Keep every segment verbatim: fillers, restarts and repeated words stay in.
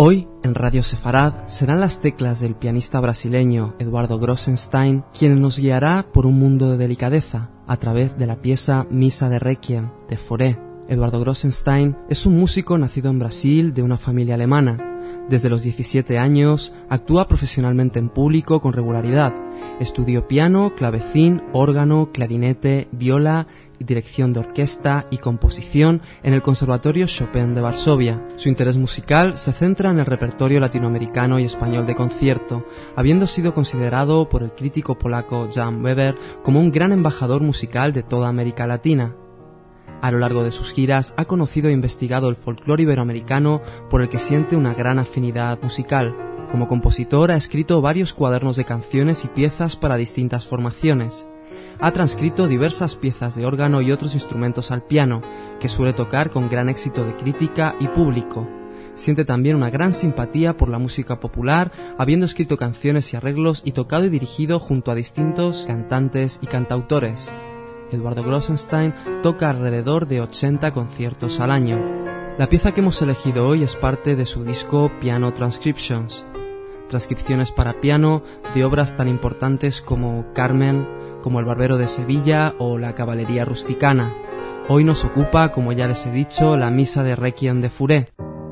Hoy, en Radio Sefarad, serán las teclas del pianista brasileño Eduardo Grossenstein quien nos guiará por un mundo de delicadeza a través de la pieza Misa de Requiem de Fauré. Eduardo Grossenstein es un músico nacido en Brasil de una familia alemana. Desde los diecisiete años actúa profesionalmente en público con regularidad. Estudió piano, clavecín, órgano, clarinete, viola, dirección de orquesta y composición en el Conservatorio Chopin de Varsovia. Su interés musical se centra en el repertorio latinoamericano y español de concierto, habiendo sido considerado por el crítico polaco Jan Weber como un gran embajador musical de toda América Latina. A lo largo de sus giras ha conocido e investigado el folclore iberoamericano, por el que siente una gran afinidad musical. Como compositor ha escrito varios cuadernos de canciones y piezas para distintas formaciones. Ha transcrito diversas piezas de órgano y otros instrumentos al piano, que suele tocar con gran éxito de crítica y público. Siente también una gran simpatía por la música popular, habiendo escrito canciones y arreglos y tocado y dirigido junto a distintos cantantes y cantautores. Eduardo Grossenstein toca alrededor de ochenta conciertos al año. La pieza que hemos elegido hoy es parte de su disco Piano Transcriptions, transcripciones para piano de obras tan importantes como Carmen, como El Barbero de Sevilla o La Caballería Rusticana. Hoy nos ocupa, como ya les he dicho, la Misa de Requiem de Fauré.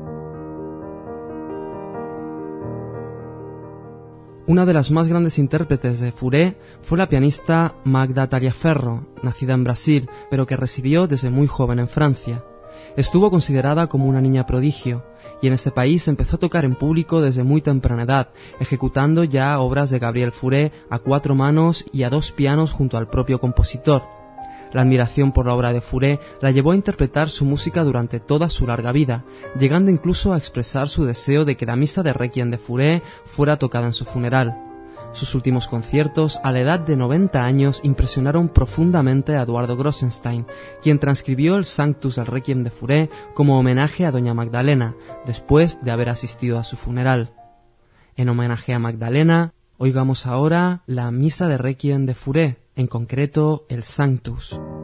Una de las más grandes intérpretes de Fauré fue la pianista Magda Taliaferro, nacida en Brasil, pero que residió desde muy joven en Francia. Estuvo considerada como una niña prodigio, y en ese país empezó a tocar en público desde muy temprana edad, ejecutando ya obras de Gabriel Fauré a cuatro manos y a dos pianos junto al propio compositor. La admiración por la obra de Fauré la llevó a interpretar su música durante toda su larga vida, llegando incluso a expresar su deseo de que la misa de Requiem de Fauré fuera tocada en su funeral. Sus últimos conciertos, a la edad de noventa años, impresionaron profundamente a Eduardo Grossenstein, quien transcribió el Sanctus del Requiem de Fauré como homenaje a Doña Magdalena, después de haber asistido a su funeral. En homenaje a Magdalena, oigamos ahora la Misa de Requiem de Fauré, en concreto el Sanctus.